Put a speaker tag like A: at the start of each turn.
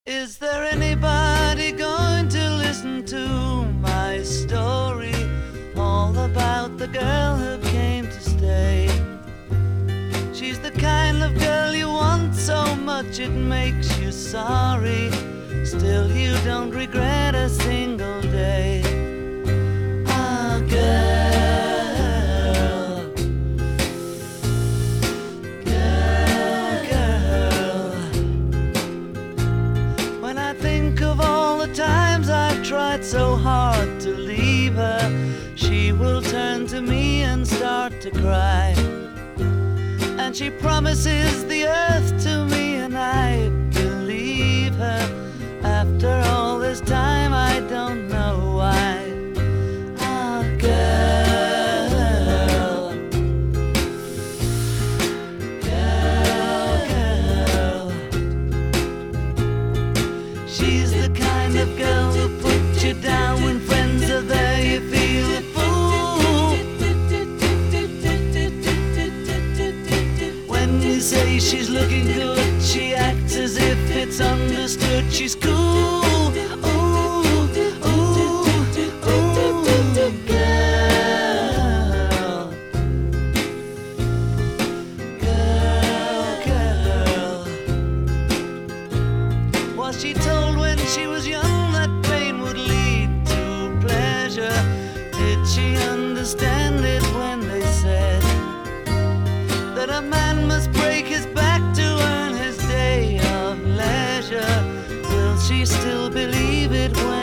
A: Is there anybody going to listen to my story? All about the girl who came to stay. She's the kind of girl you want so much it makes you sorry. Still you don't regret a single day. Ah, girl, girl, girl. When I think of all the times I've tried so hard to leave her, she will turn to me and start to cry. And she promises the earth to me, and I believe her. After all this time, I don't know why. Ah, girl, girl, girl. She's the kind of girl who puts you down when friends are there. You feel a fool when you say she's looking good. She acts as if it's understood. She's cool. Ooh, ooh, ooh, girl, girl, girl. Was she told when she was young that pain would lead to pleasure? Did she understand it when they said that a man must break his back to earn his day of leisure? Will she still believe it when